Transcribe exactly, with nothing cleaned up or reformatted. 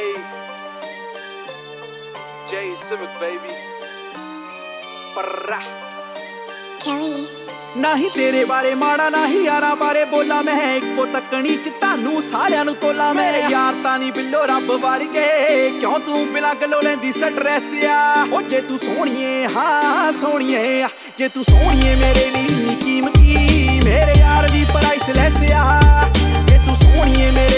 Jay, Jay Civic baby. Parra. Kelly ਨਹੀਂ ਤੇਰੇ ਬਾਰੇ ਮਾੜਾ ਨਹੀਂ ਯਾਰਾਂ ਬਾਰੇ ਬੋਲਾਂ ਮੈਂ ਇੱਕੋ ਤੱਕਣੀ ਚ ਤੁਹਾਨੂੰ ਸਾਰਿਆਂ ਨੂੰ ਤੋਲਾ ਮੇਰੇ ਯਾਰ ਤਾਂ ਨਹੀਂ ਬਿੱਲੋ ਰੱਬ ਵਰਗੇ ਕਿਉਂ ਤੂੰ ਬਿਨਾਂ ਗੱਲੋਂ ਲੈਂਦੀ ਸਟ੍ਰੈਸ ਆ ਉਹ ਜੇ ਤੂੰ ਸੋਹਣੀਏ ਹਾਂ ਸੋਹਣੀਏ ਜੇ ਤੂੰ ਸੋਹਣੀਏ ਮੇਰੇ ਲਈ ਨੀ ਕੀਮਤੀ ਮੇਰੇ ਯਾਰ ਵੀ ਪ੍ਰਾਈਸਲੈਸ ਆ ਜੇ ਤੂੰ ਸੋਹਣੀਏ